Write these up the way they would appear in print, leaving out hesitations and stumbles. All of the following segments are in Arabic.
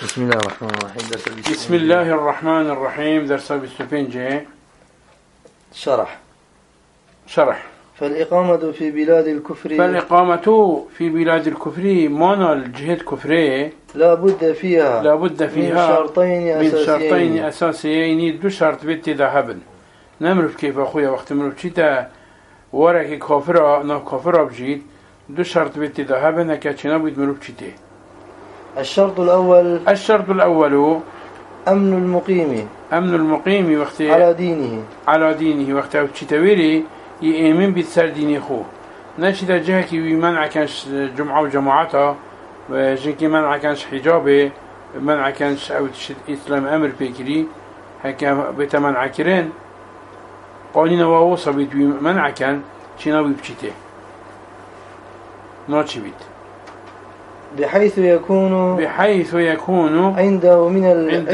بسم الله الرحمن الرحيم. بسم الله الرحمن الرحيم. درس بالسفنجة. شرح. فالإقامة في بلاد الكفر معنى الجهة كفرية لا بد فيها من شرطين أساسيين. دو شرط بيت ذهبا نمرف كيف أخويا وقت مرف شيتا ورك كافرة ناف كافرة بجيت دو شرط بيت ذهبا نكاتشنا بيت مرف شيتا. الشرط الأول أمن المقيم وقت على دينه وقت تشتويري يؤمن بتسر ديني خو نشيد جهكي بمنع كانش جمعة وجماعتها وجهكي منع كانش حجابه منع كانش أو إسلام أمر بكري هكا بتمنع كرين قانين ووصى بيت منع كان شناوي بشته ناتشي بيت بحيث يكون عنده من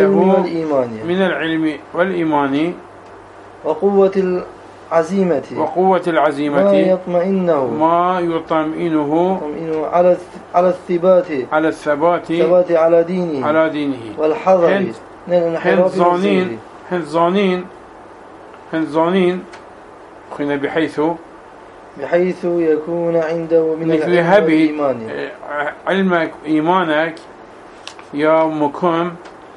العلم والإيمان وقوة العزيمة ما يطمئنه على الثبات على دينه والحذر من الانحراف والزيغ. هنزانين خينا بحيث يكون عنده من العلم والإيمان علمك إيمانك يا مكم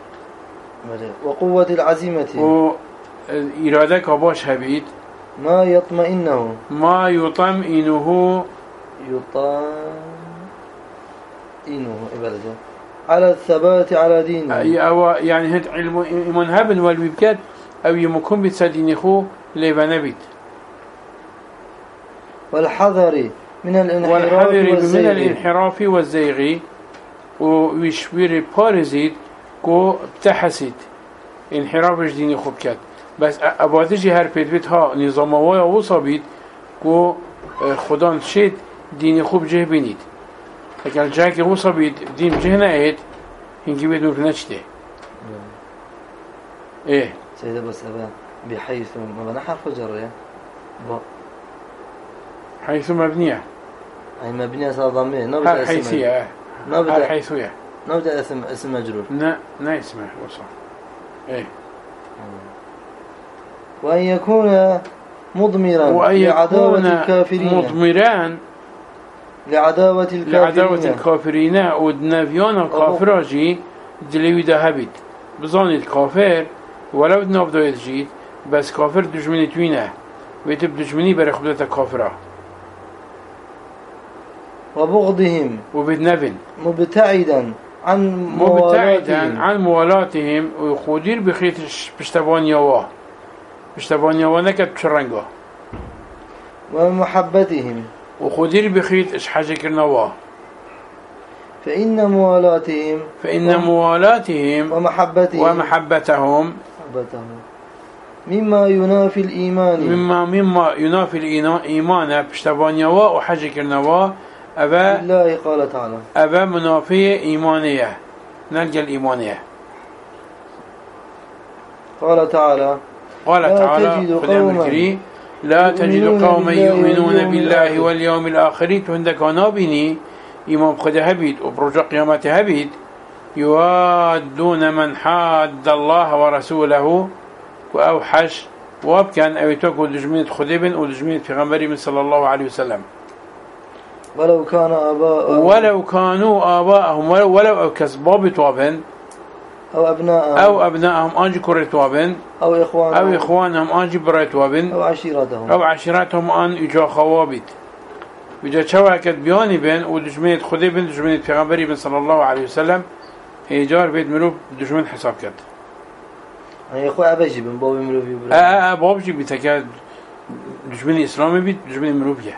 وقوة العزيمة وإرادك باش هبيت ما يطمئنه على الثبات على دينه يعني هاد علم إيمان هبن والبيبكات أو يمكن بتسديني خو ليبنبيت والحذر من الانحراف والزيغ ويشوير بارزيت كو بتحسيت انحراف ديني خو بكات بس أبادجي هر بيت ها نظام وايا وصابيت كو خدا نشيت ديني خوب جه بينيت لكن جاكي وصابيت دين جه نايت هنجي بيت نفنشته ايه سيدة بس أبا بحيث ما حرف جر حيث مبنية أي مبنية صادمية نبدأ حيثية حيثية نبدأ اسم مجرور لا اسمه وصل ايه وأن يكون مضمرا لعداوة الكافرين ودنافيان الكافراجي دلوي دهبت بظن الكافر ولو دناف دايت جيت بس كافر دجمني توينه ويتب دجمني برخبلة الكافرة وبغضهم وبدنفن مبتعدا عن موالاتهم ويخودير بخيط بشتبان يوا نكت بشرنقه ومحبتهم وخودير بخيط إش حاجة كرنوا فإن موالاتهم ومحبتهم مما ينافي الإيمان بشتبان يوا وحاجة كرنوا الله قال تعالى أبا منافية إيمانية نلقى الإيمانية قال تعالى لا تجد قوما يؤمنون بالله واليوم الآخر تهندك نابني إمام خده هبيت وبرجع قيامته هبيت يوادون من حاد الله ورسوله وأوحش وابكان أويتوك ودجمينة خديبن ودجمينة في غنبري صلى الله عليه وسلم ولو كانوا آباءهم ولو كسباب توابن أو أبناءهم أنجي كرة توابن أو إخوانهم أنجي برا توابن أو عشيرتهم أن يجا خوابت بجا شواكت بياني بين ودجمينة خديبن دجمينة في غنبري صلى الله عليه وسلم إيجار بيت مروب دجمين حساب كت يعني أخوة أبجي بن باب مروب بابجي بتكاد دجمين إسلامي بيت دجمين مروبية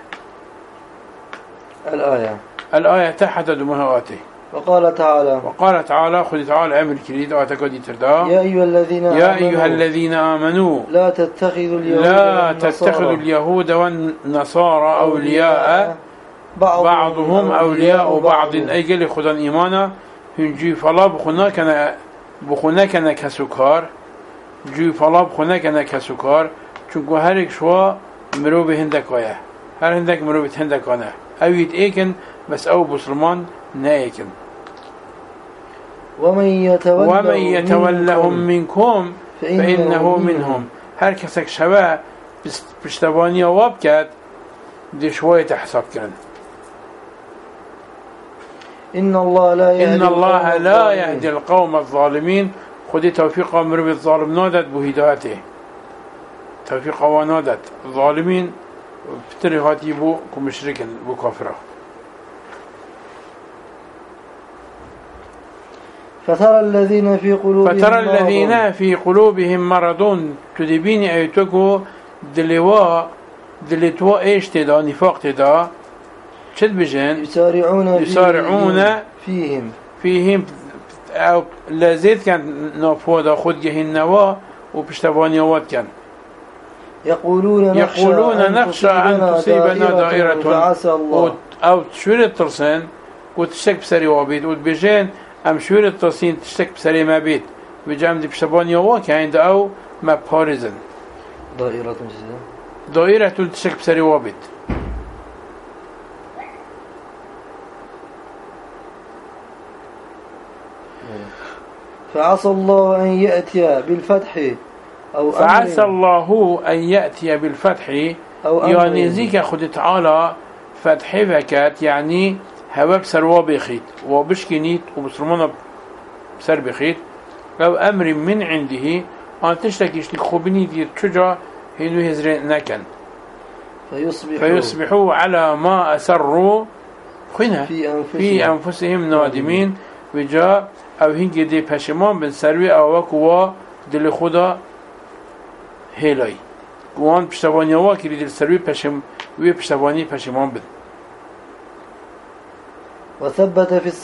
الآية تحدد مهواته وقال تعالى خذ تعالى أمر كريد واتكادي تردا يا أيها الذين آمنوا لا تتخذوا اليهود والنصارى أولياء بعضهم أولياء بعض أجل خذن إيمانا هنجي فلا بخنا كنا كسكار جي فلا بخنا كنا كسكار چونكو هرك شوا مروب هندك وياه هر هندك مروب هندك أنا أويت إيكن بس أو بسلمان نايكن ومن يتولهم منكم فإنه منهم. هر کسک شبه پشتوانی واب کرد دشوایت حساب کرد. إن الله لا يهدي القوم الظالمين. خودی توفیق مروی الظالم نادد بو هدایته، توفیق وانادد ظالمين بتري هاتي بو كمشركن بو كافره. فترى الذين في قلوبهم مرض تدبيني ايتوكو دلتوا ايش تدا نفاق تدا شد بجن يسارعون فيهم او لازيت كان نافودا خود جهن نوا وبشتوانيوات كان يقولون نخشى أن تصيبنا دائرة أو تشوير الترسين وتشتك بسري وابيد وتبجين أم شوير الترسين تشتك بسري ما بيت بجام دي بشتوانيوات كان أو ما بارزن دائرة تشتك بسري وابيد. فعسى الله أن يأتي بالفتح فعسى الله أن يأتي بالفتح يعني زيك خد تعالى فتح فكات يعني هوا بسر وابخيت وبشكنيت وبسرمانة بسر بخيت أو أمر من عنده أن تشتكيش لخبني دي تشجع هنو هزرين نكن فيصبحوا على ما أسروا في أنفسهم نادمين وجاء او هنگی دی پشمان بن سروی آوکوا دل خدا هیلای وان پشتوانی آوکی دل سروی پشتوانی پشمان بن. وثبت في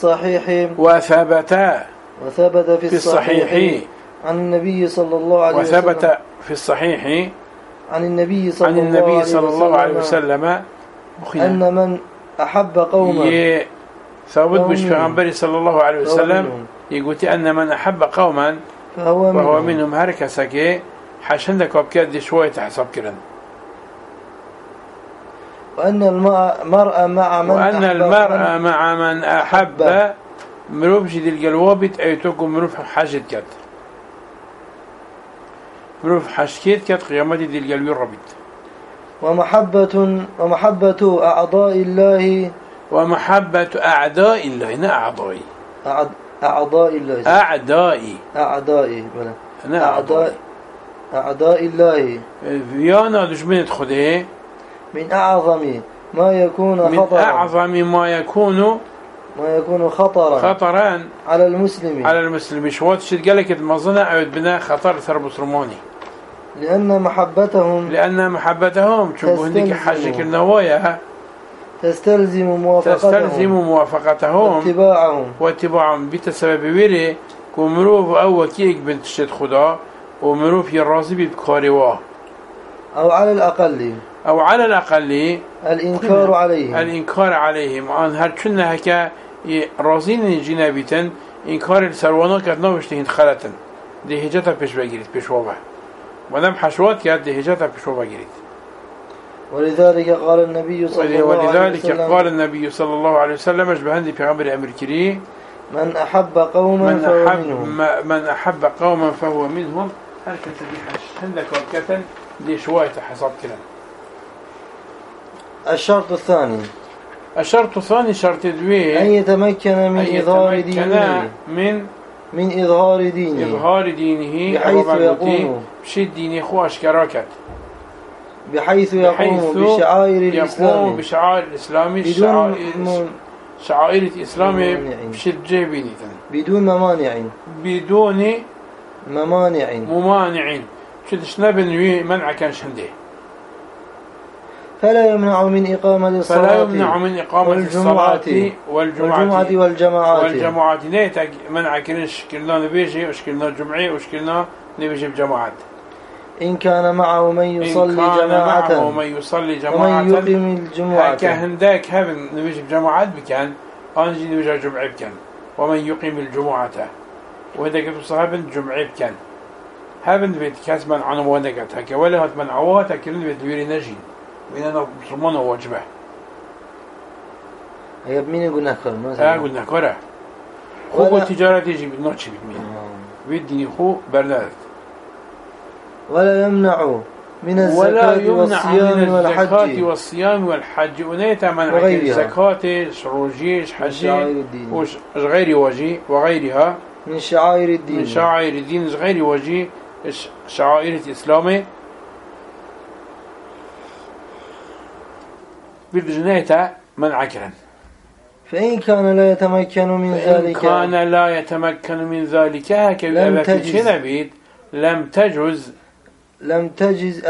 الصحيح عن النبي صلى الله عليه وسلم وثبت في الصحيح عن النبي صلى الله عليه وسلم أن من أحب قوما ثابت مش پیغمبر صلى الله عليه وسلم يقول أن من أحب قوما فهو منهم هر کسا حشند کاب کرد شوية حساب کرن. وأن المرء مع من أحب مروف جد الجلوابت أيتوكم مروف حاجت كت مروف حشكيت كت قيامات دي الجلوي ربط. ومحبة أعضاء الله ومحبة أعداء الله نا أعضائي أعضاء الله أعداء الله فيانا دشمنة خده من أعظم ما يكون خطرا على المسلم شوات شد قالك المظنة أو بناء خطر ثر بصرماني لأن محبتهم شوفوا هندك حاجك النوايا تستلزم موافقتهم واتباعهم بتسبب ويري كمروف أو وكيك بنت شد خدا ومروف يرازي بكاروا أو على الأقل الإنكار عليهم أن هر كنا هكا رازين جنابيتن إنكار السروانا كدنا وشتهين خلتن دي هجتا پیش بگیرید پیش وابه مادام حشوات کرد دي هجتا پیش وابه گیرید. ولذلك قال النبي صلى الله عليه وسلم اجبهندي پیغمبر امريكي من أحب قوما فهو منهم هل كتبي عندك وكتن دي شوية حساب كلام. الشرط الثاني شرط دوي أن يتمكن من إظهار دينه بحيث يقوم بشد دينه خو أشكراكت بحيث يقوم بشعائر الإسلام شعائر الإسلام بشد جيبينيتن بدون ممانع شدش نبن منع كان شنده. فلا يمنع من إقامة الصلاة والجماعات نيتك منع كنش كلنا نبيجي وشكلنا جمعي وشكلنا نبيجي بجماعات إن كان معه من يصلي جماعة ومن يقيم الجمعة كهنداك هبن نبيجي بجماعات بكان أنجي نبيجي جمعي بكان ومن يقيم الجمعة وهذا كتب صحابا جمعي بكان هبن بيت كاسبا عن وهدكت هكا ولا هات من عواتها كلن بيت ويري نجين وإننا مسلمانه واجبه هي بمين قلنا كره خو تجارة يجي بنوتش بمين بيدني خو برداد ولا يمنع من الزكاة والصيام والحج والحج ونيتا منع الزكاة شروجيش حجي وغير وجي وغيرها من شعائر الدين غير وجي شعائر الإسلام بالجنيتا منع كرن فإن كان لا يتمكن من ذلك هكذا لم تجز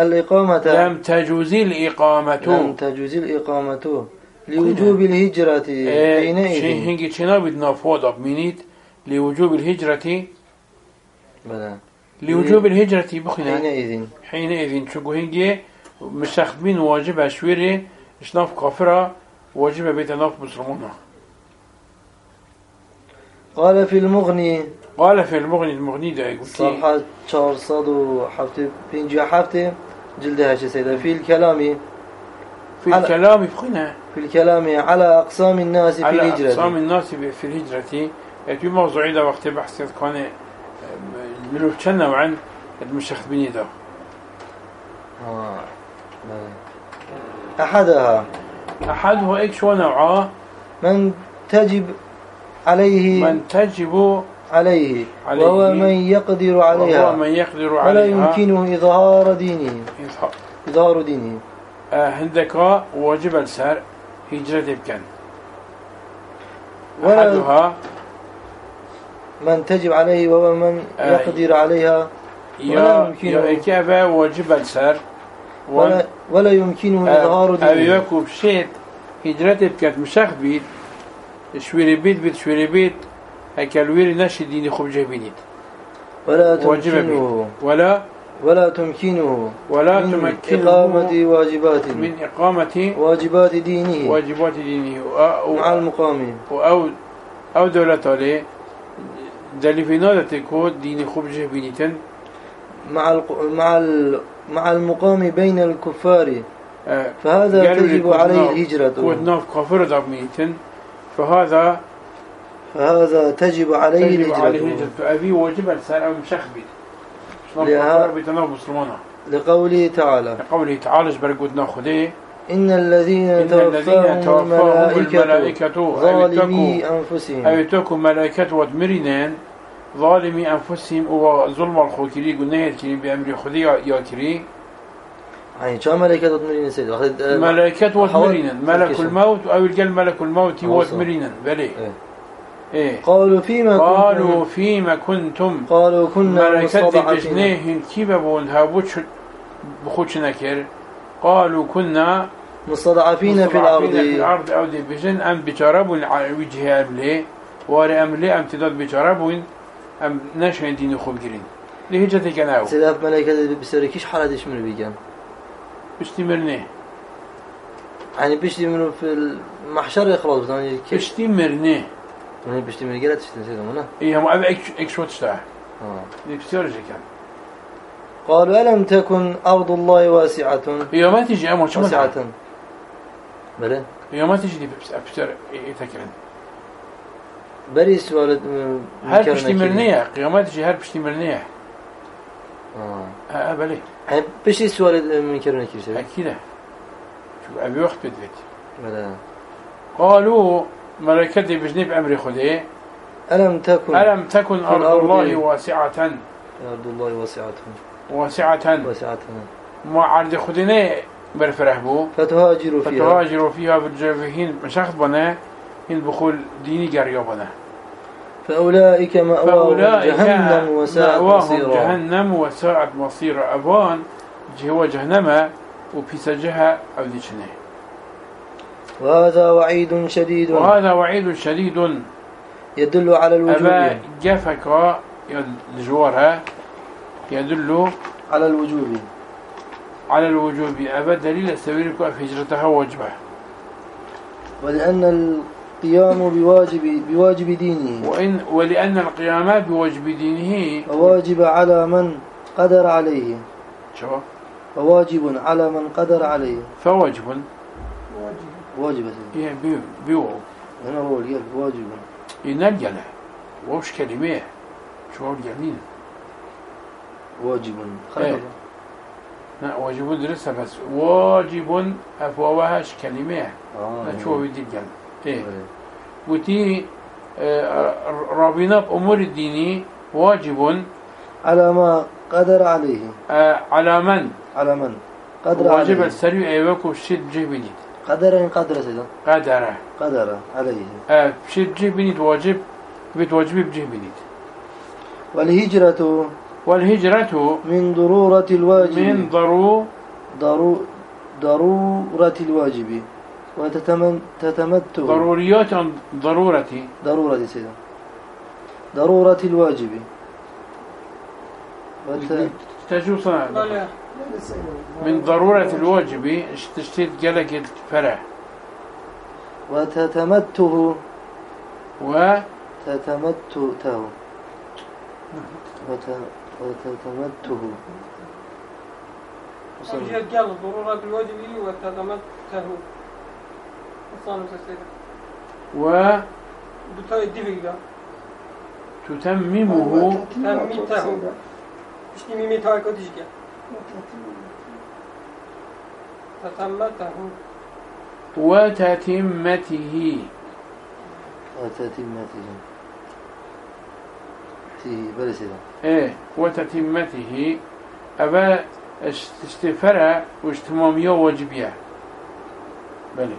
الإقامة لوجوب الهجرة حينئذ شنو بدنا فوضى منيت لوجوب الهجرة لوجوب الهجرة بخنا حينئذ شو هنجي مش أخذين واجب أشويري شناف كافرة واجب بيت ناف مسلمون. قال في المغني المغني ده يقول صفحة 457 جلدها سيدة في الكلام على أقسام الناس في الهجرة في موضوع إذا وقت بحث كان ملوك نوعا المشخبين ده أحدها إيش ونوعه من تجب عليه وهو من يقدر عليها ولا يمكنه إظهار دينه هندك واجب السر هجرة بكن أحدها من تجب عليه وهو من يقدر عليها ولا يمكنه واجب السر ولا يمكنه إظهار دينه أو يكون شيء هجرة بكن مشاخ بيت شويري بيت هكالويري ناشي ديني خوب جهبينيت ولا تمكنه من إقامة واجبات دينه مع المقام أو دولة عليه دليفينا تكو ديني خوب جهبينيتن مع المقام بين الكفار فهذا تجب عليه الهجرة ودناف كافر دابميتن فهذا تجب عليه الهجرة أبي واجب السر أو مشخبت لقوله تعالى برقودنا خذيه إن الذين توفاهم الملائكة ظالمي أنفسهم أو تكون ملائكة ودمرنان ظالمي أنفسهم وظلم الخوكري قلنا يتكري بأمر خذي ياكري يعني شو ملائكة ودمرنان سيد ملائكة ودمرنان ملك الموت أو الجل ملك الموت ودمرنان بلي إيه. قالوا فيما كنتم قالوا كنا مستضعفين كيبون هابوش بخوش نكر قالوا كنا مستضعفين في الأرض أو دي بجن أم بجربون على وجه أملي واري أملي أم تداد بجربون أم نشين دين خوب جرين لهجتي كناو سلاف ملائكة بسركيش حالة ديش منو بيجان بشتمرني يعني بشتمرنو في المحشر خلاص بشتمرني من بشتي من الجلات تشتنسيهم هنا إيه هم أبي إكش وتشتاه نبتورج كان قالوا ألم تكن أرض الله واسعة هي ما تيجي أمر شو واسعة بلى هي ما تيجي دي بتر يتكلم بري سؤال هل بشتي مرنية قيامات تيجي هل بشتي مرنية بلى هل بشتي سؤال من كرنا كيسة أكيد شو أبي وقت بدفت بلى قالوا ملائكة بجنب أمر خذيه ألم تكن أرض الله واسعة أرض الله واسعة ما عرض خذينه برفرهبو فتهاجروا فيها بالجافهين مشاخذ بنا هن بخول ديني قرية بنا فأولئك مأواهم جهنم وساعت مصير أبان هو جهنم وبيسجها أو ديشنه وهذا وعيد شديد يدل على الوجوب أبا جفك الجوارها يدل على الوجوب أبا دليل السبيل في هجرتها واجبة ولأن القيام بواجب دينه ولأن القيام بواجب دينه وواجب على من قدر عليه وواجب على من قدر عليه فواجب واجب بيو أنا هو اليد واجب ينجله وش كلمة شو هو الجميل واجب إيه. لا واجب درسها بس واجب أفواهش كلمة لا شو بدي الجمع إيه وتي رابطة أمور الديني واجب على ما قدر عليه على من قدر واجب عليه السريع أيوكو شد جبنيت قدر سيدا قدر عليه شد جبنيت واجب بتواجب بجبنيت والهجرة من ضرورة الواجب من ضرورة الواجب وتتمته ضروريات ضرورة سيدا ضرورة الواجب تجو صنع من ضرورة الواجب تشتيت جلك الفرع وتتمته قال ضرورة الواجب وتتمته تتممه إيش نميمي تاعك وتشجع تتمته وتتمته بلى سيدا ايه وتتمته أبا استفرع واجتمامية واجبية بلى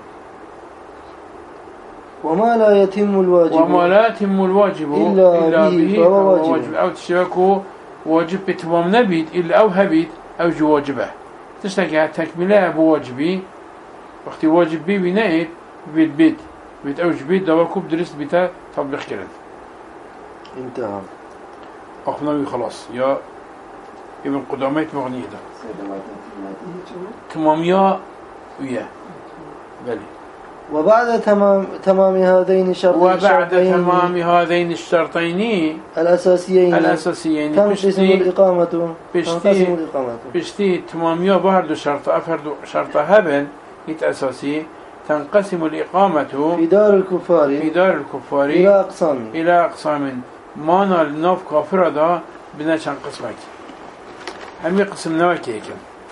وما لا يتم الواجب إلا به فهو واجب أو تشبكه واجب بتمام نبيت إلا أو هبيت أو جو واجبه تشتكي تكملها بواجبي وقت واجب بي بنايت بيت أوج بيت دواكوب درست بيتا تطبيق كرد انتهى أخناوي خلاص يا ابن قداميت مغنية ده تمامية وياه بلي وبعد تمام هذين الشرطين الأساسيين تنقسم الإقامة بشتي تمامية بهردو شرط هبل أساسي تنقسم الإقامة في دار الكفار إلى أقسام مانا الناف كافرة دا بناشان قسمك هم قسم نواكي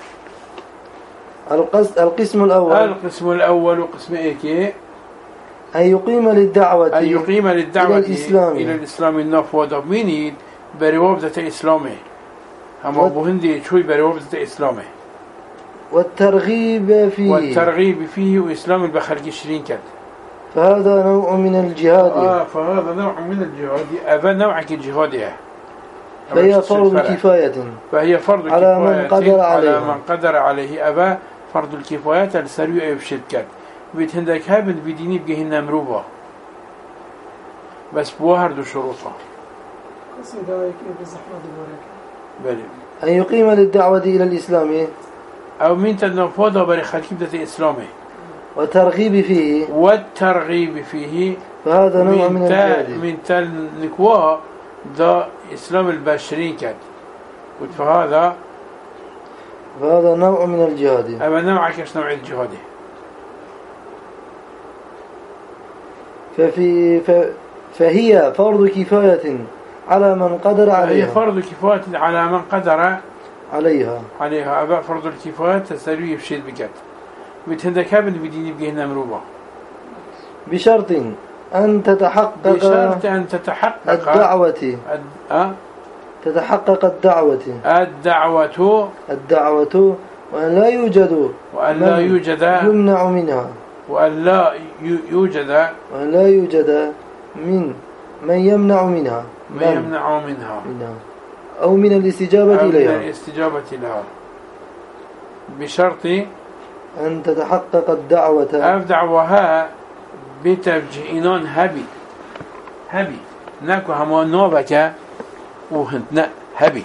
القسم الأول وقسم إيكي أن يقيم للدعوة إلى الإسلام الناف ودميني بريوابدة إسلامه هم أبو هندي شوي بريوابدة إسلامه والترغيب فيه وإسلام البخارج 20 كد فهذا نوع من الجهاد أبا نوع كجهادها فهي فرض كفاية على من قدر عليه أبا فرض الكفاية السريع يبشد كد بيت هندك هابن بديني بجهن مروبة بس بوهر دو شروطه بلي أن يقيم للدعوة إلى الإسلام أو من تنفوضه برخالك بدأ إسلامه والترغيب فيه فهذا نوع من الجهاد من تنكوا دا إسلام البشرين كد فهذا نوع من الجهاد أما نوع كش نوع الجهاد فهي فرض كفاية على من قدر عليها هي فرض كفاية على من قدر عليها أبا فرض الكفاية تسريه بشيء بكت بتهندك هابن بديني بجهنا مروبة بشرط أن تتحقق الدعوة تتحقق الدعوة وأن لا يوجد يمنع منها وأن لا يوجد من يمنع منها أو من الاستجابة إليها بشرط أن تتحقق الدعوة دعوها بتوجيهنان هبي ناكو همان نوبك وهنتنا هبي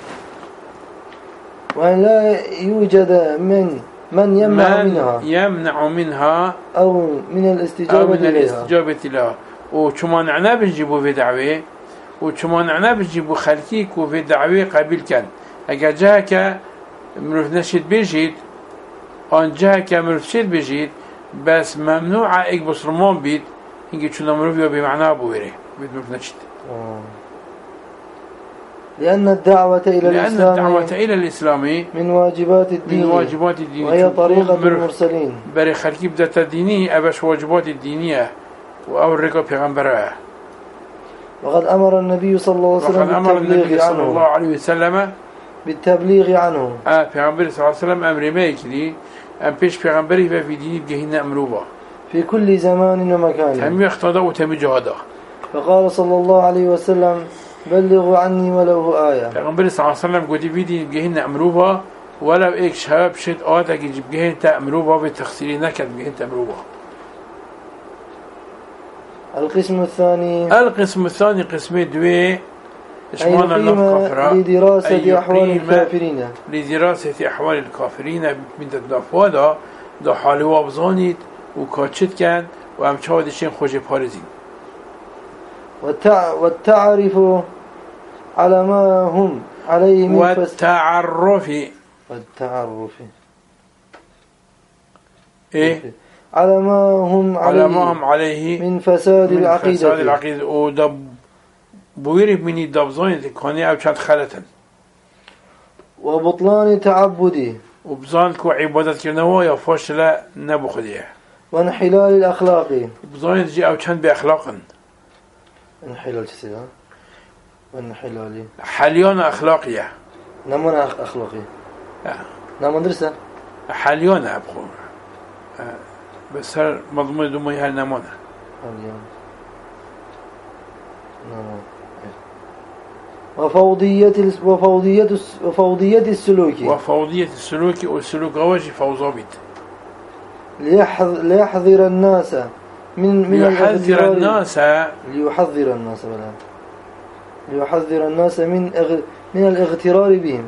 وأن لا يوجد من يمنع منها أو من الاستجابة إليها وشمان عنا بنجيبوا في دعوة وشمان عنا بنجيبوا خلقيك وفي دعوة قبل كان أجا جاك مروف نشيد بيجيد أن جاك مروف شيد بيجيد بس ممنوع إيك بصرمان بيت إنك شو نمروف بمعنى أبو ويري بيت مروف نشيد لأن الدعوة إلى الإسلام من واجبات الدين وهي طريقة المرسلين بري خلقي بدأت الديني أبش واجبات الدينية وأو الرقا بيغمبرها. وقد أمر النبي صلى الله عليه وسلم بالتبليغ عنه بيغمبر صلى الله عليه وسلم أمر ما يكلي أم بيش بيغمبري في ديني بجهنة أمروبا في كل زمان ومكان تم يختضى وتم جهادا. فقال صلى الله عليه وسلم بلغوا عني ولو آية. بيغمبر صلى الله عليه وسلم قد في ديني بجهنة أمروبا ولو إيك شهاب شد آتك يجب جهنة أمروبا بتخسيري نكد بجهنة أمروبا. القسم الثاني قسم دوي إشمانا الكفرة لدراسة أحوال الكافرين من الدفوة دا حالي وابزانيت وكاتشت كان وامشاهد الشين خوش بارزين والتعرف على ما هم عليه من والتعرف على ما هم عليه من فساد العقيدة ودب بويرب مني دبزاني كاني أو كانت خلتا وبطلان تعبدي وبزان كو عبادت كرنوا يا فاشلة نبخديه وانحلال الأخلاقي بزان تجي أو كان بأخلاقا انحلال تسيرا وانحلالي حليون أخلاقية نمون أخلاقي نمون درسة حليون أبخو بس هر مضمون دمي هل نمون حليون نمون وفوضية السلوك والسلوك غواجي فوضابط ليحذر الناس من الاغترار بهم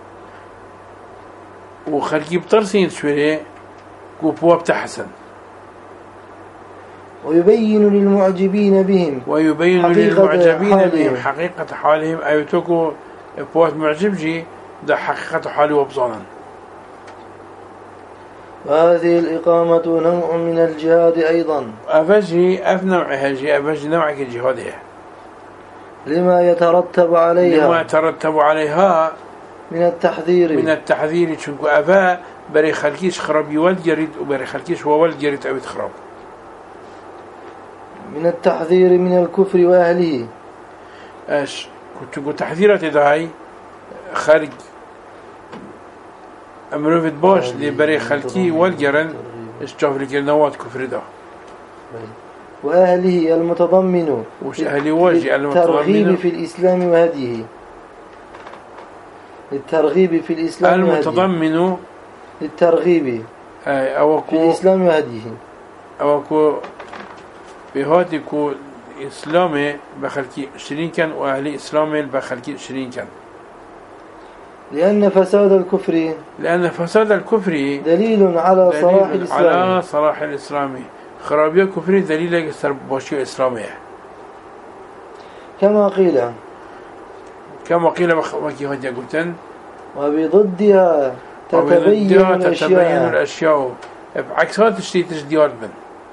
وخلقي بطرسين شوية كوبوا بتحسن ويبين للمعجبين بهم حقيقة حالهم أيوتوكو بوات معجب جي ده حقيقة حالي وبصانا. وهذه الإقامة نوع من الجهاد أيضا أفجي نوع الجهاد لما يترتب عليها من التحذير شنكو أفا بري خلقيش خرابي والجريد وبري خلقيش والجريد أو تخرب من التحذير من الكفر وأهله كنت تحذيرات دهاي خارج أمروفت باش لبري خلقي والجرن اشتغل كرنوات كفر ده وأهله المتضمن للترغيب في الإسلام وهديه للترغيب في الإسلام المتضمن للترغيب في الإسلام وهديه أوكو بهاتي كو إسلامي بخلقي 20 كان وأهل إسلامي بخلقي 20 كان لأن فساد الكفر دليل على صلاح الإسلام خرابية كفر دليل يستر باشي إسلامي كما قيل بخوكي هدي قلتن وبضدها تتبين الأشياء بعكسها تشتي تجديار من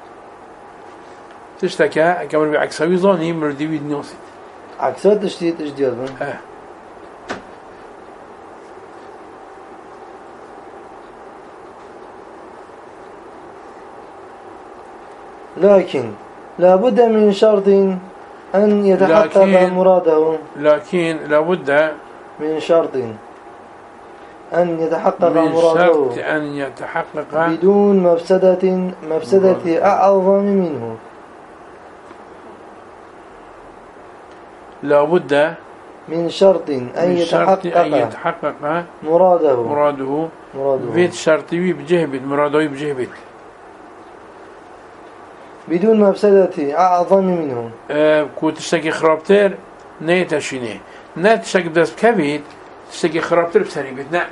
تشتكى كمان بعكسها ظاني مردوي النوسي عكسها تشتي تجديار من لكن لابد من شرط أن يتحقق مراده من شرط أن يتحقق بدون مفسدة أعظم منه لابد من شرط أن يتحقق مراده بيت شرطي بجهبت مراده بجهبت بدون مفسدة أعظم منه كنت تشتكي خرابتر نيتشيني نتشك بدس كبيت تشتكي خرابتر بسري بيتنا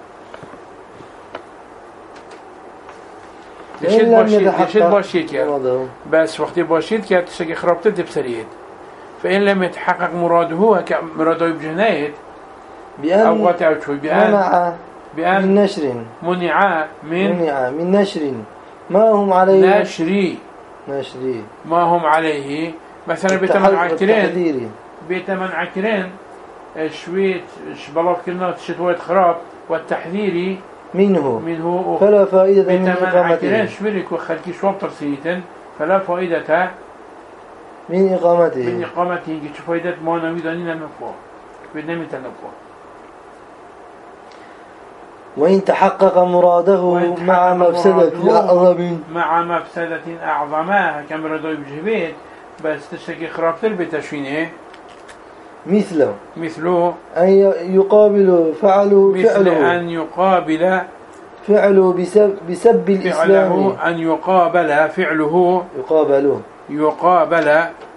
ليشيت باشيت كان بس وقت باشيت كان تشتكي خرابتر بسريت فإن لم يتحقق مراده مراده بجنايت بأن من نشر منع من نشر ما هم عليه نشري ما هم عليه مثلا بيتمن عكرين شويت شبلاف كنا تشتويت خراب والتحذير منه فلا فائدة من إقامته شويرك وخلقي شواب ترسيتن فلا فائدة من إقامته كي فائدة ما نريد أن ننفوه بدنا نتنفوه. وإن تحقق مراده مع مفسدة أعظم كما ردوا بجهبيت بس تشتكي خرابتر بتشوينه مثله أن يقابل أن يقابل فعله بسب الإسلام أن يقابل فعله يقابل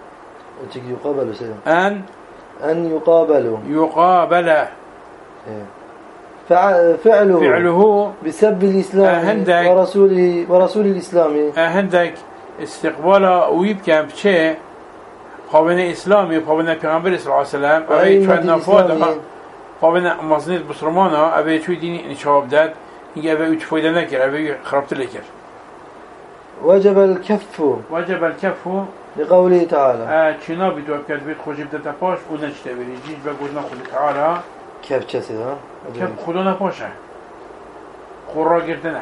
أن يقابل فعله بسب الإسلام ورسول الإسلام هندك استقبال ويبكم بشيء قابلنا إسلامي قابلنا پیغمبر صلى الله عليه وسلم أبي شوية نفاده قابلنا مصنيت بسرمانا أبي شوية ديني نشاب داد هنگه أبي وش فايدة نكر أبي خربت لكر. وجب الكف لقوله تعالى چنا بدو بكت بيت خوشيب تتپاش و نجته بريجيج بقولنا خود تعالى كف چسي ها كف خدا نپاشه قرى گردنه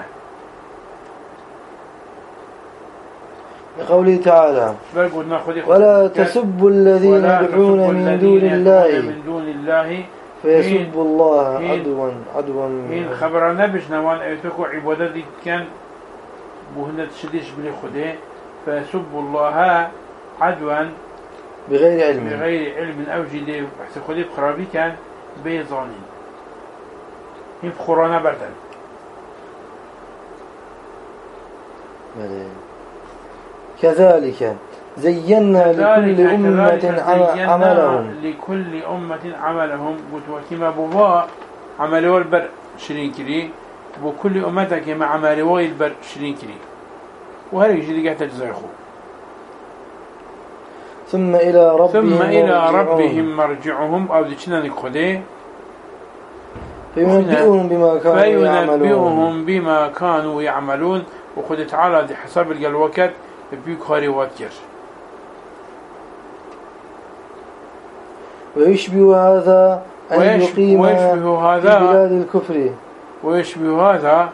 لقوله تعالى ولا تسبوا الذين يدعون من دون الله فيسبوا الله عدوا من خبرنا بش نوان ايتوكو عبادتي كان بوهنة تشديش بلي خده فيسبوا الله عدوا بغير علم او جدي بحث خده بخرابي كان بيظانين هم بخورانا بردن كذلك زينا لكل أمة عملهم وكما بوا عملوا البر شرين كري وكل أمة كما عملوا البر شرين كري وهذا يجي قاعد تجزيخو ثم إلى ربهم مرجعهم أو ديشنا نقوله فينبئهم بما كانوا يعملون وخد تعالى دي حساب الوقت بيكاري واتكر ويشبه هذا أن يقيم في بلاد الكفر ويشبه هذا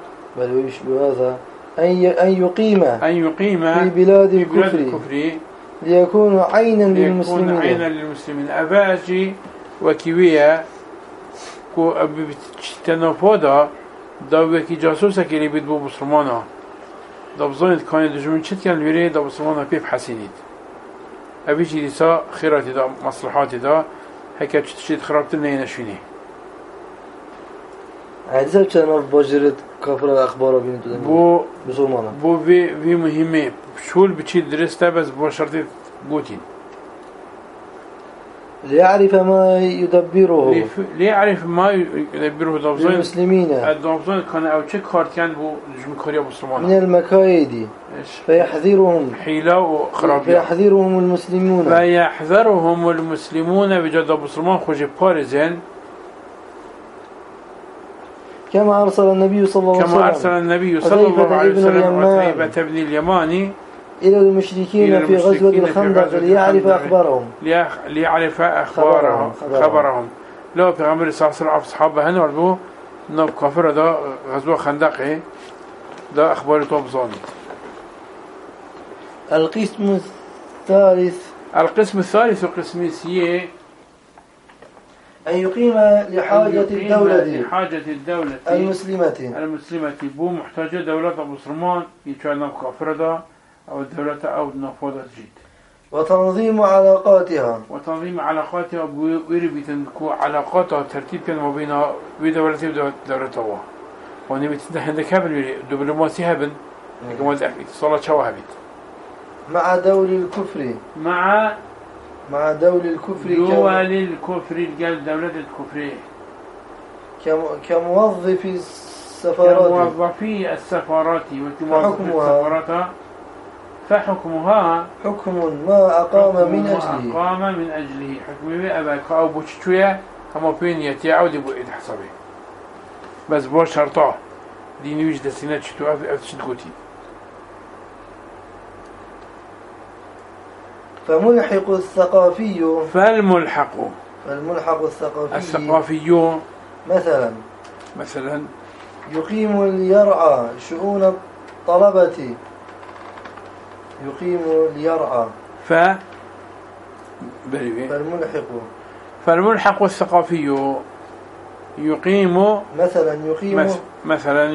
أن يقيم في بلاد الكفر ليكون عينا للمسلمين أباجي وكيوية كو تنفودا داوكي جاسوسة كي بيدبو بسلمانا دابزانت كان دجمن شد كان الوري دابسلمانا بيب حسينيد أبي شيء ديسا خيراتي دا مصلحاتي دا هكا تشتشيد خرابت النينة شويني عادي كان باجرد كفر أخبار بينتو بسلمانا بو في مهمة شول بتشيد درسته بس بشرطي قوتين ليعرف ما يدبره دابزان المسلمين دابزان كان أو تشك خارد كان بو جمكاريا بسلمانا من المكايد فيحذرهم حيلة وخرابية فيحذرهم المسلمون بجد بسلمان خوش بارزين كما أرسل النبي صلى الله عليه وسلم عتيبة بن اليماني إلى المشركين في غزوة الخندق ليعرف أخبارهم خبرهم لو في غمر السلام أصحابه هنا والبو نوب كافر دا غزوة خندق دا أخبار طوبزاني. القسم الثالث وقسم سيه أن يقيم لحاجة الدولة المسلمة بو محتاجة دولة أبو سلمان يتوى نوب كافر دا أو الدولة أو نفوذة جيد وتنظيم علاقاتها ويربي علاقاتها ترتيب كان ما بين دولتي ودولتها وأنا بتدخل عندك هبل دبلوماسي هبل كما اتصالات شوا هبل مع دول الكفر الجال دولة الكفر كموظفي السفارات فحكمها حكم ما أقام من أجله حكمه أباك أو بوشتوية كما بين يتعود بإيد حسابه بس بو شرطه ديني وجد سنة شتو أفتشد قوتي فالملحق فالملحق الثقافي مثلا يقيم ليرعى شؤون الطلبة. فالملحق الثقافي يقيم مثلا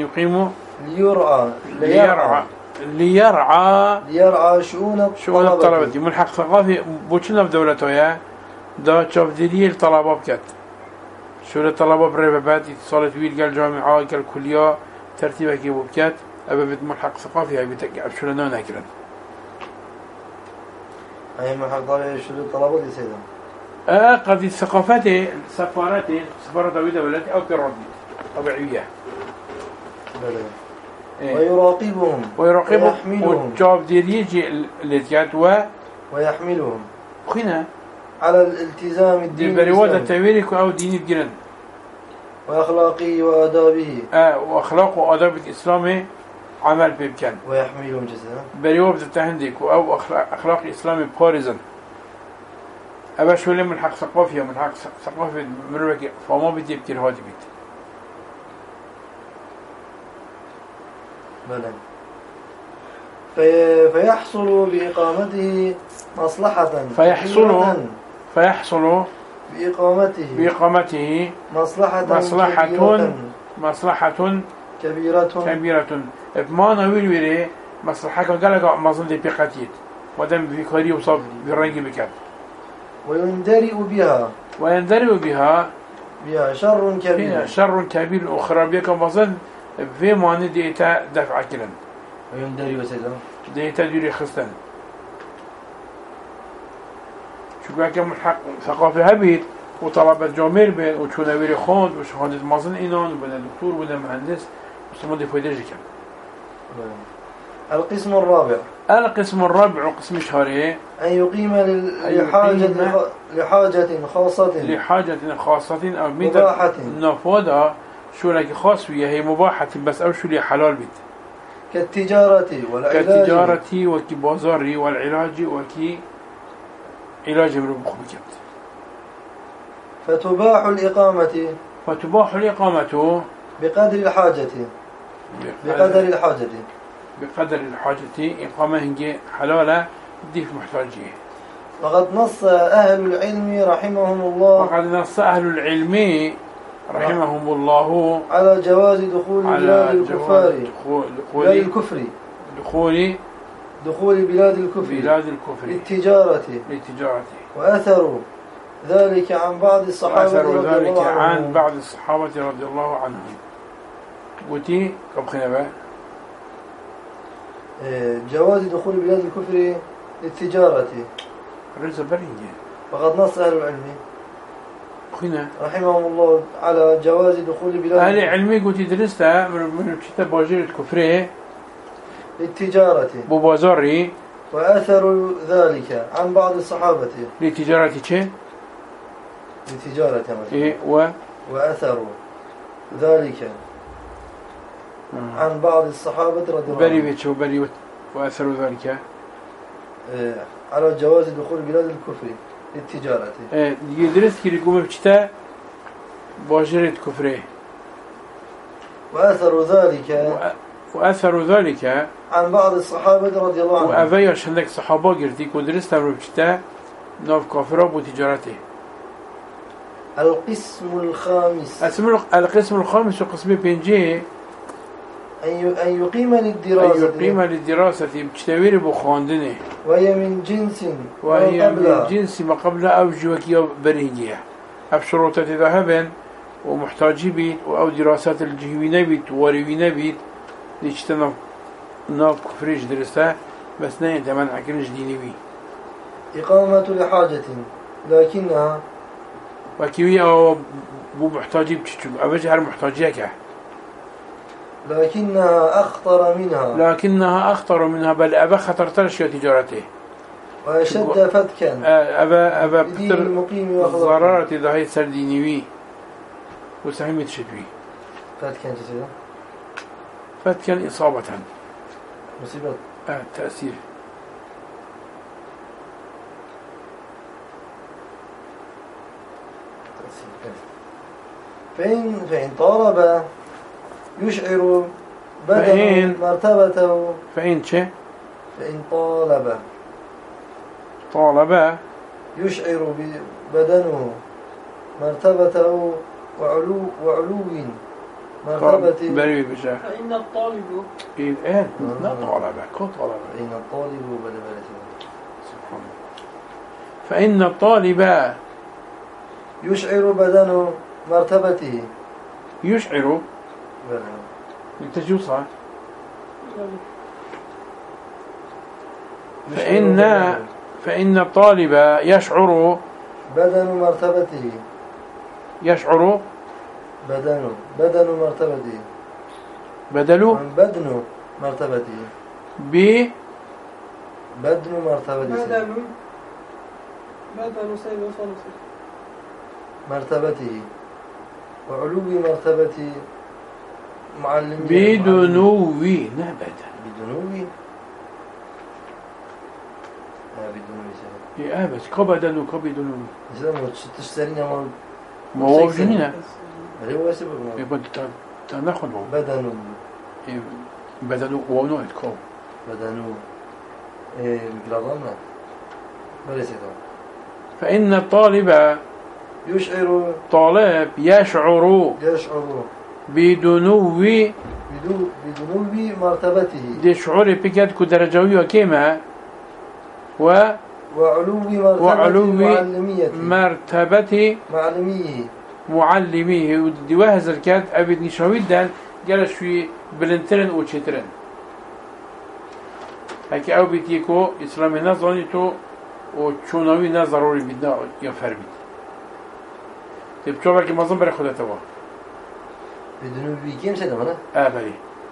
ليرعى شؤون الطلبة. ملحق ثقافي بوشنا في دولته دا شافديري الطلبة بكت شؤون الطلبة بربابات اتصالات ويل قال جامعة قال كلية ترتيبها كيف بكت أبى ملحق ثقافي هاي بتقع شؤون ناكرا أي ملحق ثقافي شؤون الطلبة دي سيدا قد الثقافات سفارة دولتي أو كرادي طبيعية ويراقبهم وجاب ديريجي الاتيات ويحملهم خنا على الالتزام الديني بالبريوات التويرك أو ديني بجرن وأخلاقه وآدابه وأخلاق وآداب الإسلامي عمل بيبكن ويحملهم جزاء بريوات التهندك أو أخلاق إسلامي بارزن أبا شو لي من حق ثقافي من حق ثقافي مروك فما بدي بكير هادي بيت بلى فيحصل بإقامته مصلحة بإقامته مصلحة كبيرة ما نويل ويري مصلحة قالك مصلحة بقتيت ودم بفكري وصاب بالرنج بكات ويندرئ بها شر كبير أخرى بك مصل في معنى ديتا دفع كلا ويندرئ وسيدا ديتا ديري خستان شو كم الحق ثقافة هبيت وطلبة جامير بين وشوناويري خاند وشهادة مازن إنان وبنا دكتور وبنا مهندس وسمد فايدة كان. القسم الرابع وقسم شهري أن يقيم لحاجة خاصة أو مباحة نفوذها شو لك خاص ويا هي مباحة بس أو شو لي حلال بيت كالتجارة وكبازاري والعلاج وكي علاج من المخبكات. فتباح الإقامة بقدر الحاجة إقامة هنجي حلالة ديف محتاجيه. وقد نص أهل العلم رحمهم الله على جواز دخول بلاد الكفر للتجارة وأثروا ذلك عن بعض الصحابة رضي الله عنهم قلتي كم خنبه جواز دخول بلاد الكفر للتجارة وقد نص أهل العلم رحمهم الله على جواز دخول بلاد أهل العلم قلت درستها من كتاب باجير الكفر للتجارة ببازاري وأثروا ذلك عن بعض الصحابة للتجارة وأثروا ذلك عن بعض الصحابة رضي الله عنهم وأثروا ذلك على جواز دخول بلاد الكفر للتجارة يدرس كي يقوم بكتا باجرة كفره وأثروا ذلك عن بعض الصحابة رضي الله عنهم وأفيا شندك صحابة قرتي ودرس تمر بكتا نوف كافره بتجارته. القسم الخامس وقسم بينجي أن يقيم للدراسة بتشتوير بخاندنه وهي من جنس ما قبل أوجوكي بريجية أبشروطة ذهبا ومحتاجي بيت أو دراسات الجهوينة بيت وروينة بيت ليشتنا ناف كفريش درسته بس نين تمن عكرنش ديني بي إقامة لحاجة لكنها وكيوي أو بو محتاجي بتشتو أبجي هر محتاجيك لكنها أخطر منها بل أبا خطر ترشي تجارته وأشد فتكا أبا بدين المقيم الضرارة إذا هي سردينيوي وسهمة شتوي فتكا إصابة مصيبة تأثير فإن طالب يشعر بدن مرتبته. فإن طالب يشعر بدنه مرتبته وعلو مرتبة. فإن الطالب الآن لا طالب كطالب. فإن الطالب سبحان الله. فإن الطالب يشعر بدن مرتبته. يشعر التجوصة. فإن الطالب يشعر بدن مرتبته. يشعر بدن مرتبته. بدن مرتبته. بدن مرتبته. مرتبته وعلو مرتبة معلمين. بدنو بس كبدنو كبدنو زين تشترينا ما هو جنينا هو سبب يبقى تناخذ بدنو ونوع كو بدنو مقلادنا بريسيتو. فإن الطالب يشعر بدنو مرتبته. دي شعور بكاد كدرجوي وكيما وعلو مرتبة معلميه ودي واهز الكاد أبد نشاويد دان جالس في بلنترن أو تشترن هكي أو بيتيكو إسلامي نظرانيتو وشوناوي نظروري بدنا يفرمي تبتوبر كي مظلم بري خدا توا بدنو بيكيم سيدا منا بلي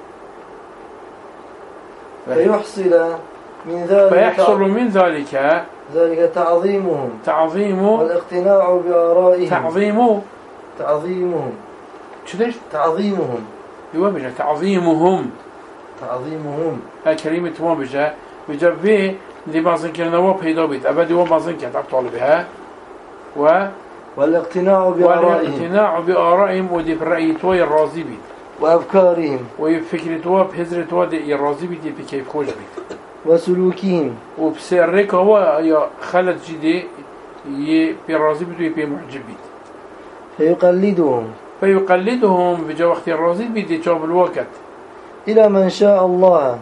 فيحصل من ذلك تعظيم والاقتناع بآرائهم. تعظيمهم شديش تعظيمهم يوابجا تعظيمهم هاي كلمة وابجا بجا دي بعضن كلنا وبيدا بيت أبدي وبعضن كانت أبطال بها والاقتناع بآرائهم ودي في الرأي توي الرازي بيت وأفكارهم وفكرة تواب هزرة تواب دي الرازي بيت بكيف خوش بيت وسلوكهم وبسرك هو يا خلد جدي برازي بيت ويبي معجب بيت فيقلدهم بجا وقت الرازي بيت يجاب الوقت إلى من شاء الله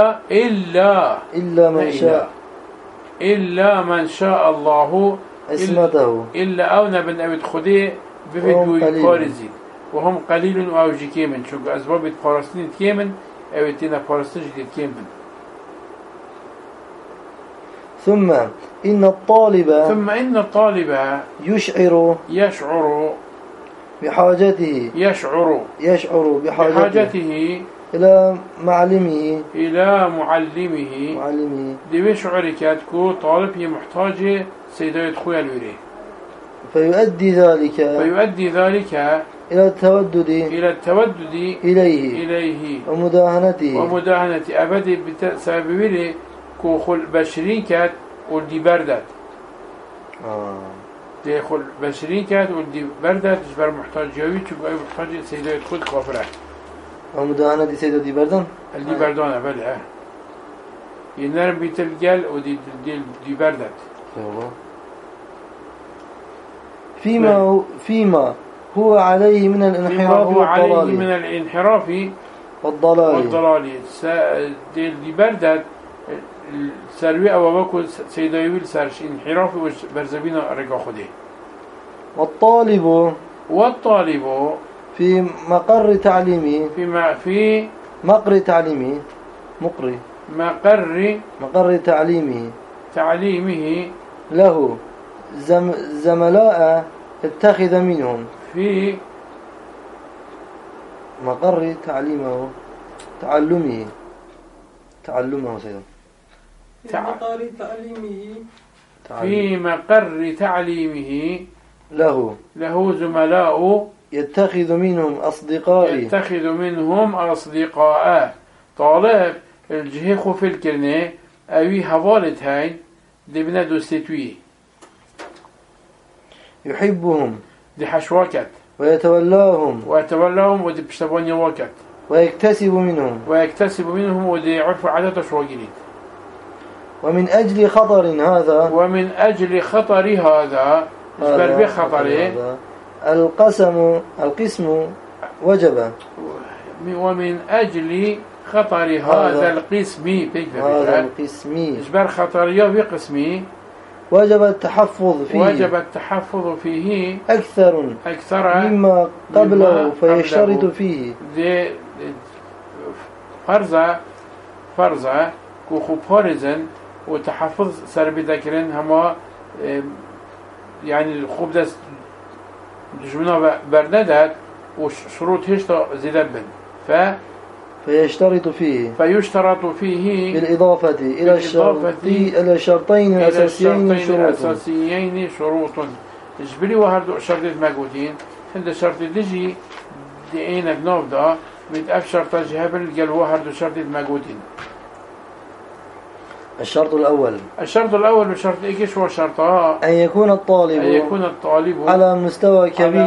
إلا من شاء الله اسمته إلا أونا بن أبد خدي بفيدو يقارزين وهم قليل أوجي كيمن شو أسباب فلسطين كيمن أو تينا فلسطين جديد كيمن. ثم إن الطالب يشعر بحاجته إلى معلمه دي بشعر كاتكو طالب محتاج سيدايت خويا الوري فيؤدي ذلك إلى التودد إليه ومداهنة أبدي بسبب وري كو خل بشرين كات ودي بردت دي خل بشرين كات ودي بردت جبر محتاج جاوي تشوف أي محتاج سيدايت خود كافره ومداهنة سيدة دي بردان اللي بردانة بلها ينرم بيت الجل ودي دي بردت فيما هو عليه من الانحراف والضلال دي بردت سروي أو بكو سيدة يويل سرش انحراف وبرزبين رجع خده. والطالب في مقر تعليمه تعليمه له زملاء اتخذ منهم في مقر تعلمه سيدنا في مقر تعليمه له زملاء يتخذ منهم أصدقاء طالب الجهيخ في الكرنة أوي حوالة هاي دي بنا دوستوي يحبهم دي حشواكت ويتولاهم ودي بشتباني وقت ويكتسب منهم ودي عرف عادة شواجرين. ومن أجل خطر هذا إجبر بخطره القسم وجب. ومن أجل خطر هذا القسم إجبر خطريه بقسمي وجب التحفظ فيه أكثر مما قبله فيشترط فيه فرزة كوخو بارزن وتحفظ سربي ذاكرين هما يعني الخوب دست جمنا بردادات وشروط هشتا زيادة بن فيشترط فيه بالإضافة إلى الشرطين الأساسيين شروط إجبري وهردو شرطين موجودين عند شرط دجي دينا بنوف دا متأف شرط جهبل قال وهردو شرطين موجودين. الشرط الأول وشرط إيش هو شرطها أن يكون الطالب على مستوى كبير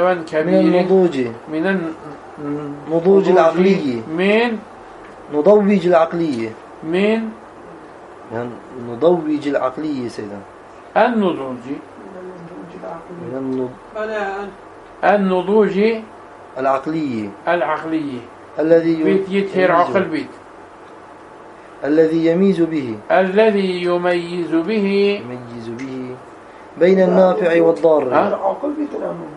من النضوج العقلي سيدا النضوج العقلي الذي يتهر عقل بيت الذي يميز به بين النافع والضار. عقل بيت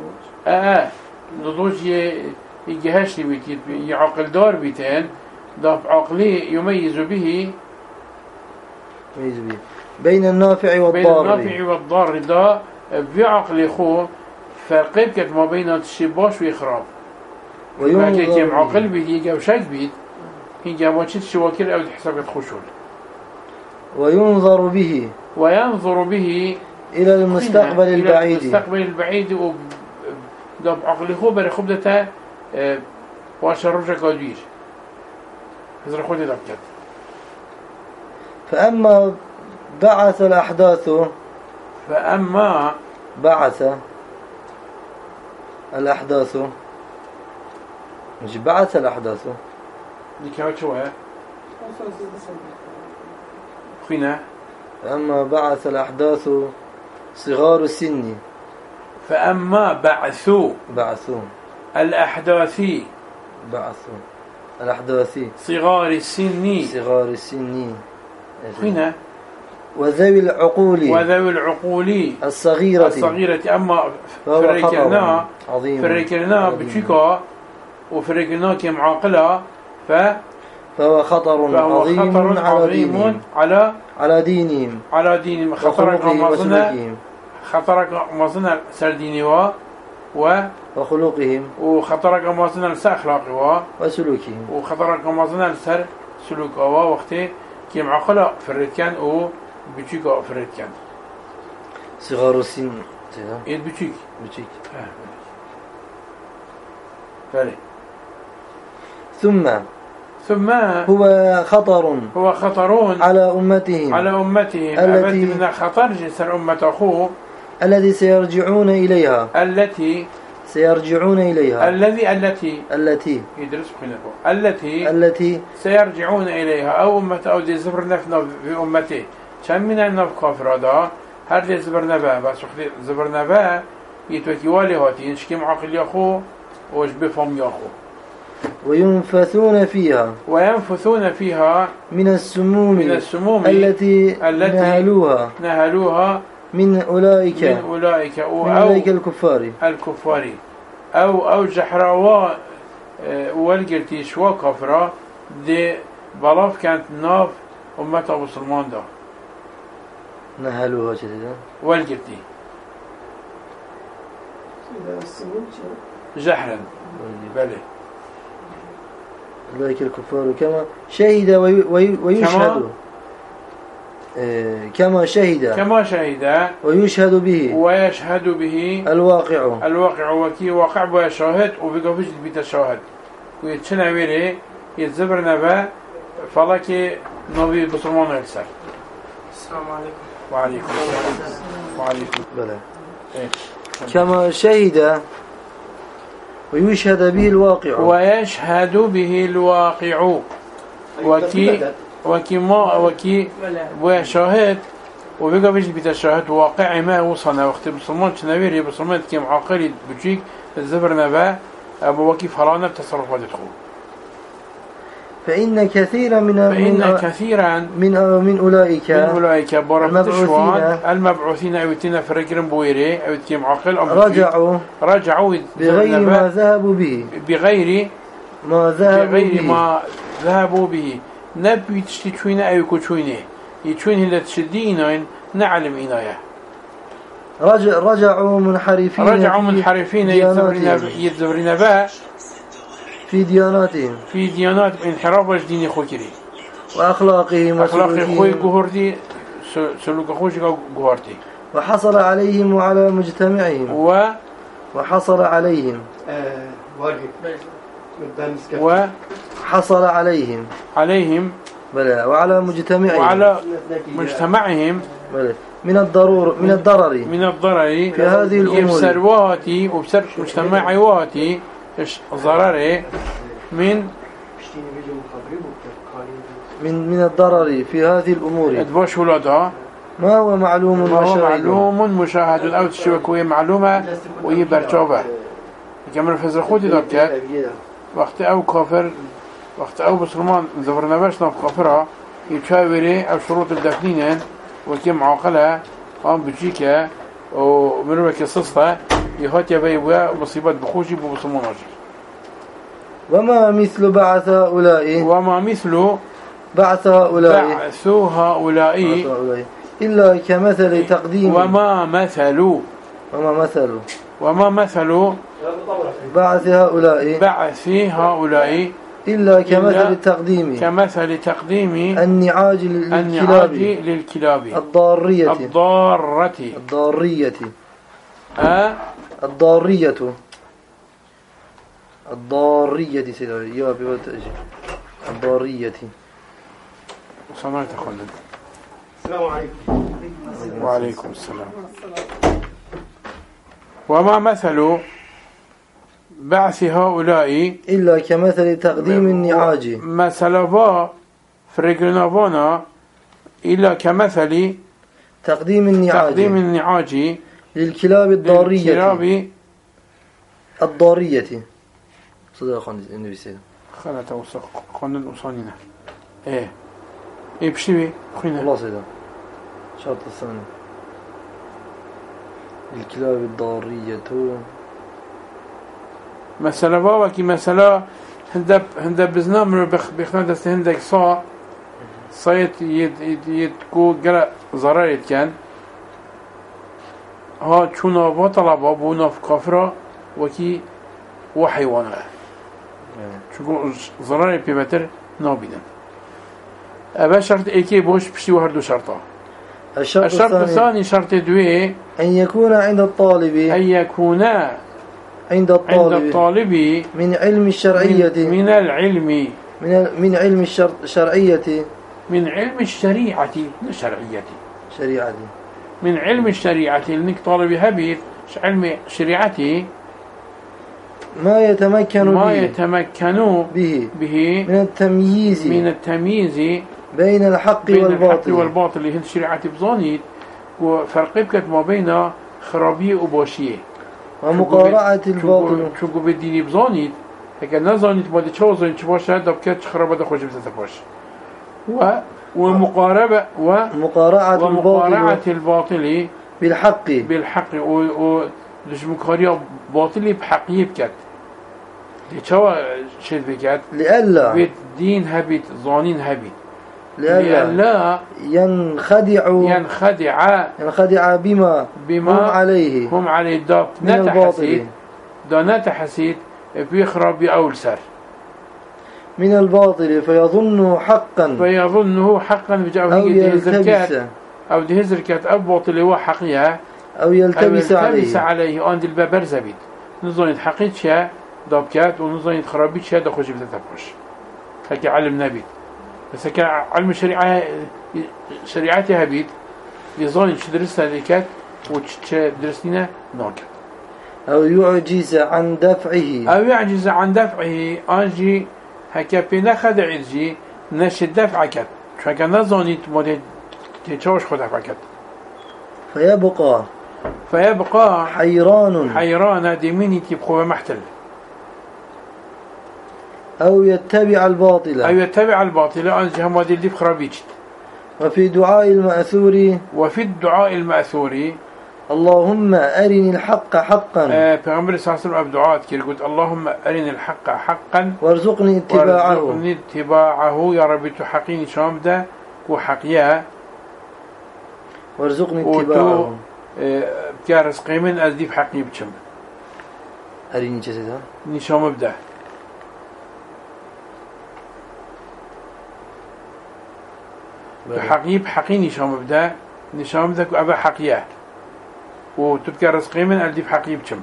نضوج يجهش بيت يعقل دار بيتين ضاف عقلي يميز به بين النافع والضار ده بعقل خو فرقيب كت ما بين الشباش ويخراب ويوم كم عقل بيت يجا وشك بيت هنجا ما تشت شواكر أو حسابات خشول وينظر به إلى المستقبل البعيد ودب عقل خو برخوب دتا واشرجة قديش هذا خودي دبكت. فأما بعث الأحداث مش بعث الأحداث دي كانت شوية خينا. فأما بعث الأحداث صغار السن فأما بعث الأحداث صغار السن خينا. وذوي العقول الصغيرة أما فريكرنا بتشيكا وفريكرنا كم عاقلة فهو خطر عظيم على دينهم خطرك مازنا سردينوا وخلقهم وخطرك مازنا سأخلاقوا وسلوكهم وخطرك مازنا سر سلوكوا وقتي كم عقلة فريكان أو بتشيكا فريكان صغار السن يد بتشيك ثم هو خطر على أمتهم التي من خطر جسر أمة أخوه التي سيرجعون إليها التي يدرس التي سيرجعون إليها أو أمة أو دي زبر نفنا في أمته كم من النف كافر هذا هر دي زبر نبا بس زبر نبا يتوكي والي هاتي ينشكي معاقل يأخوه وش بفهم يأخوه وينفثون فيها من السموم التي نهلوها من أولئك الكفار أو جحراوا والقرتي شوا كفرة دي بلاف كانت ناف أمة أبو سلمان دا نهلوها جديدا والقرتي جحرا بله أولئك الكفار كما شهد ويشهد كما شهد ويشهد به الواقع وكي واقع بشاهد وبيقفش بيت الشاهد ويتشنع ويره يتزبر نبا فلاكي نبي بسلمان يكسر. السلام عليكم. وعليكم بلى كما شهد ويشهد به الواقع. ويشهد به الواقع. وكي وشاهد وبيقى بيجي بيت الشاهد واقع ما وصلنا وقت بصمان شنويري بصمان كي معاقل بجيك الزبر نبا أبو وكي فرانا بتصرفات الخو. فإن كثيرا من أولئك المبعوثين أوتنا في الرجل بويري أوتي معاقل رجعوا بغير ما ذهبوا به بغير ما ذهبوا به نبي تشتشوينه أو كتشوينه يتشوينه اللي تشدينه نعلم إنايا رجعوا منحرفين يتزبرين بها في ديانات انحراف دين خوكري وأخلاقهم خوي جهورتي سلوك خوش جهورتي وحصل عليهم وعلى مجتمعهم وحصل عليهم بلى وعلى مجتمعهم بلى من الضرر في هذه الأمور يبسرواتي وبسر مجتمعواتي ضرر من الضرر في هذه الأمور ادبوش ولادها ما هو معلوم مشاهد أو تشبكوية معلومة وهي برجوبة كما الفزر خودي ذلك وقت أو كافر وقت أو بسلمان زبرنا باش ناف كافرها يتشاوري أو شروط الدفنين وكيم عاقلها قام بجيكا ومروك الصصة يهات يبيبوا مصيبات بخوشي ببسلمان رجل. وما مثل بعث هؤلاء إلا كمثل تقديم وما مثل بعث هؤلاء إلا كمثل تقديم النعاج للكلاب الضارية سيدي يا بيوتأجي الضارية. صنعت أخونا. السلام عليكم. وعليكم السلام. وما مثل بعث هؤلاء إلا كمثل تقديم النعاج مثل فرقنافونا إلا كمثل تقديم النعاج للكلاب الضارية صدق أخوان النبي سيدنا خلا توثق قانون أصانينا إيه بشوي أخونا الله سيدنا شرط الثاني الكلاب الضارية مثلا بابا كي مثلا هندب بزنامر بيخنا دست هندك صايت يتكو قرأ ضرر كان ها چونا با طلبا بونا في كافرة وكي وحيوانا چونكو ضرر بيبتر نابيدن أبا شرط ايكي بوش بشتي وهردو شرطا الشرط الثاني شرط دوي أن يكون عند الطالب من علم الشرعية من علم الشريعة لأنك طالب هبيت علم شريعتي ما يتمكن به من التمييز بين الحق والباطل اللي هي الشريعة بظانيت وفرق بكت ما بين خرابية وباشية ومقارعة الباطل شو بديني بظانيت هكذا نظانيت ما دي زانيت باش هذا بكت خرابة ده خوش بتتباش ومقارعة الباطل بالحق مقارعة باطل بحقية بكت ليشوا شد بكت لألا بيت دين هبيت ظانين هبيت لألا ينخدع بما هم عليه داب نتحسيد بيخرب بأول سر من الباطل فيظنه حقا أو دهزركات أو باطل هو حقيقة أو يلتبس عليه أن البابر زبيد نظن حقيقة شيء دابكات ونظن خرابيت شيء دخوش بتتبوش هكي علم نبي بس علم شريعتها بيت يظن تدرس هذيكات وتدرسنا ناكت أو يعجز عن دفعه أنجي هكا بينا خدعي نش الدفع كت فكا نظنيت مودي تشوش خدع فكت فيبقى حيران ديميني تبخو محتل أو يتبع الباطل أنجي هم ودي اللي بخرابيجت. وفي الدعاء المأثور اللهم أرني الحق حقا پیغمبر صلى الله عليه وسلم دعاء كير قلت اللهم أرني الحق حقا وارزقني اتباعه يا رب تحقيني شام ده وحقيا وارزقني اتباعه بكارس قيمن أزديب حقي بشم أرني جسدها نشام بده حقي نشام بده نشام بده أبا حقيا وتبكى رزقي من ألديف حقي بشم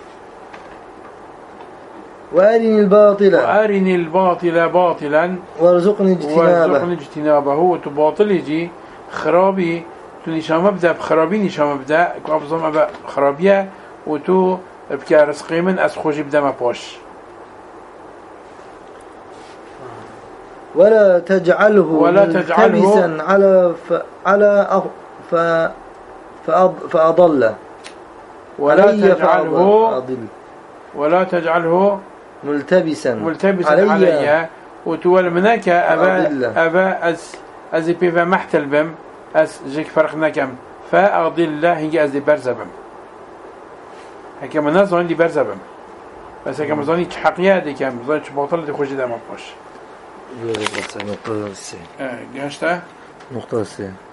وأرني الباطل باطلا وارزقني اجتنابه وتباطل يجي خرابي تنشام بدا بخرابي نشام بدا كأبظم أبا خرابية وتو بكى رزقي من أسخوش بدا ما باش ولا تجعله ملتبسا فأضل ولا تجعله ملتبسا علي وتول منك أبا أز بيفا محتل بم أز جيك فرقنا كم فأضل هي أز برزبم هكا من نظن دي برزبم بس هكا مظني حقيقة دي كم مظني باطل دي خوش دا ما باش نقطة السين جهشته نقطة السين